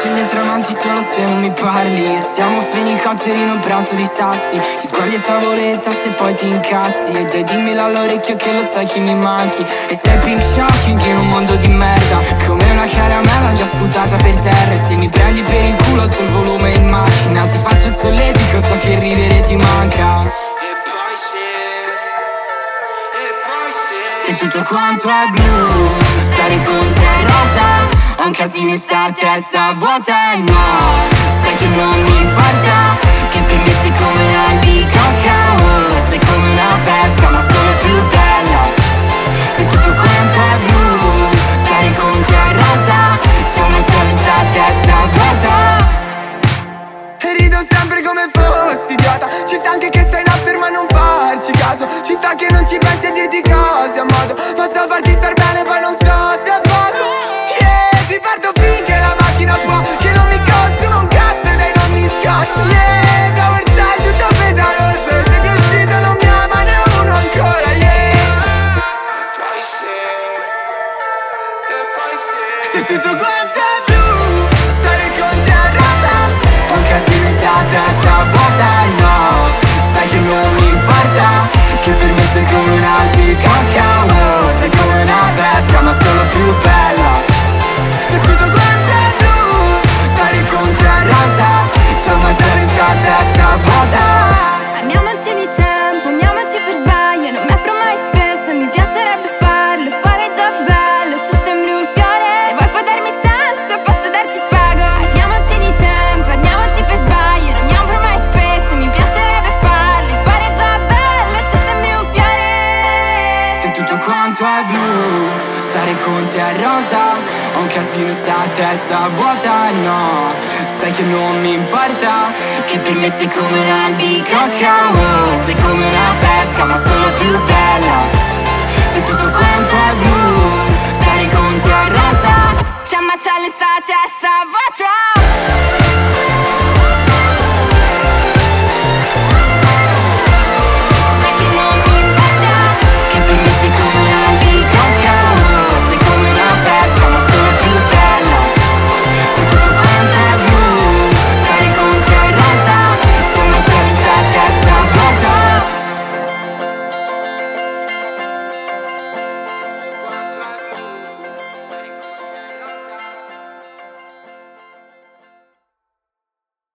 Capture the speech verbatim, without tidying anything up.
accende tramonti solo se non mi parli. E siamo fenicotteri in un prato di sassi. Ti sguardi a tavoletta se poi ti incazzi. E dai dimmelo all'orecchio che lo sai che mi manchi. E sei pink shocking in un mondo di merda, come una caramella già sputata per terra. E se mi prendi per il culo alzo il volume in macchina. Ti faccio il solletico, so che ridere ti manca. E poi se, e poi se se tutto quanto è blu, stare con te è rosa. Ho un casino in sta testa vuota e no, sai che non mi importa, che per me sei come un'albicocca, oh, sei come una pesca ma solo più bella. Se tutto quanto è blu, stare con te è rosa. C'è una cielo in sta testa vuota. E rido sempre come fossi idiota. Ci sta anche che stai in after ma non farci caso. Ci sta che non ci pensi a dirti cose a modo, ma so farti star bene poi non so se posso. Yeah, ti perdo finché la macchina può, che non mi consuma un cazzo e dai non mi scazzo. Yeah, flower child tutto pedaloso. Se ti è uscito non mi ama ne uno ancora. Yeah, poi se, e poi se se tutto quanto è blu, stare con te è rosa. Ho un casino in sta testa vuota e no, sai che non mi importa, che per me sei come un'albicocca, oh, sei come una pesca ma solo più bella. Se tutto quanto è blu, stare con te è rosa. C'ho un cielo in sta testa vuota. Amiamoci di tempo, amiamoci per sbaglio. Non mi apro mai spesso, mi piacerebbe farlo, fare già bello. Tu sembri un fiore, se vuoi puoi darmi senso, posso darti spago. Amiamoci di tempo, amiamoci per sbaglio. Non mi apro mai spesso, mi piacerebbe farlo, fare già bello. Tu sembri un fiore. Se tutto quanto è blu, stare con te è rosa. Ho un casino in sta testa vuota, no, sai che non mi importa, Che per me sei come un'albicocca, oh, sei come una pesca ma solo più bella. se tutto quanto è blu, Stare con te è rosa. C'è un macello in sta testa vuota.